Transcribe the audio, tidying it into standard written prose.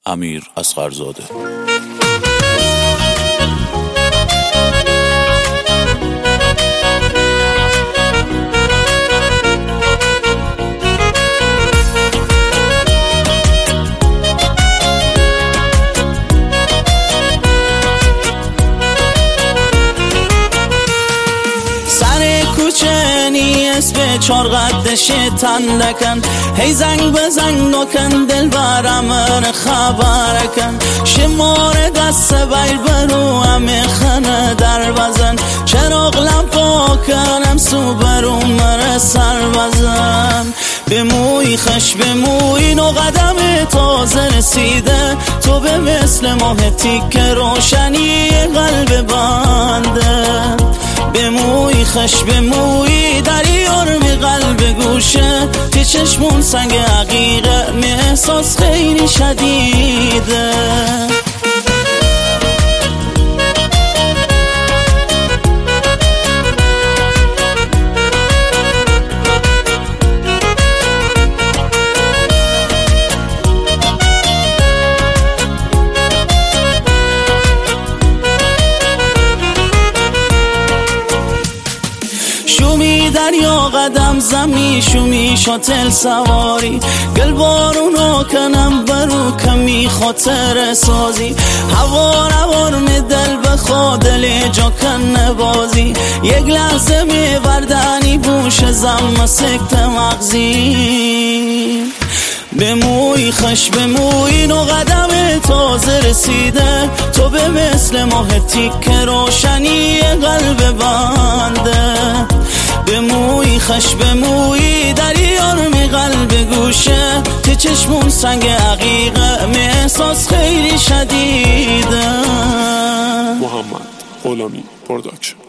امیر اصغرزاده. اسم چار قدش تندکن هی زنگ بزنگ نکن دل برم من خبر کن شمار دست بیل برو همه خنه در بزن چراغ لمپا کنم سو برو مره سر بزن به موی خش به موی نو قدم تازه رسیده تو به مثل ماه تیک روشنی قلب بنده به موی خش به موی دری آرمی قلب گوشه تی چشمون سنگ عقیقه می احساس خیلی شدیده شومی دریا قدم زمی شومی شاتل سواری گل بارونو کنم برو کمی خاطر سازی هوا روار می دل بخوا دل جا کن بازی یک لحظه می وردنی بوش زم سکت مغزی به موی خش به موی نو قدم تازه رسیده تو به مثل ماه تیک روشنی قلب بنده به موی خش به موی دری آرمی قلب گوشه تی چشمون سنگ عقیقه می احساس خیلی شدیده. محمد غلامی پروداکشن.